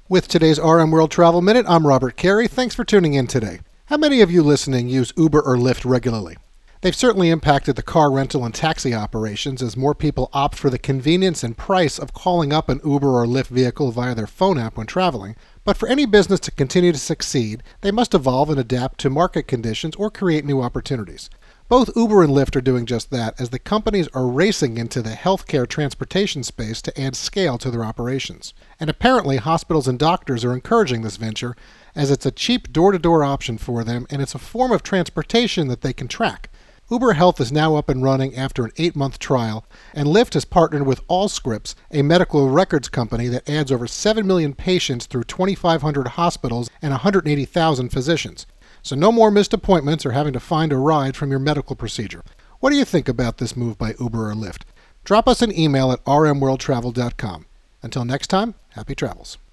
With today's RM World Travel Minute, I'm Robert Carey. Thanks for tuning in today. How many of you listening use Uber or Lyft regularly? They've certainly impacted the car rental and taxi operations as more people opt for the convenience and price of calling up an Uber or Lyft vehicle via their phone app when traveling. But for any business to continue to succeed, they must evolve and adapt to market conditions or create new opportunities. Both Uber and Lyft are doing just that as the companies are racing into the healthcare transportation space to add scale to their operations. And apparently hospitals and doctors are encouraging this venture as it's a cheap door-to-door option for them and it's a form of transportation that they can track. Uber Health is now up and running after an 8-month trial, and Lyft has partnered with Allscripts, a medical records company that adds over 7 million patients through 2,500 hospitals and 180,000 physicians. So no more missed appointments or having to find a ride from your medical procedure. What do you think about this move by Uber or Lyft? Drop us an email at rmworldtravel.com. Until next time, happy travels.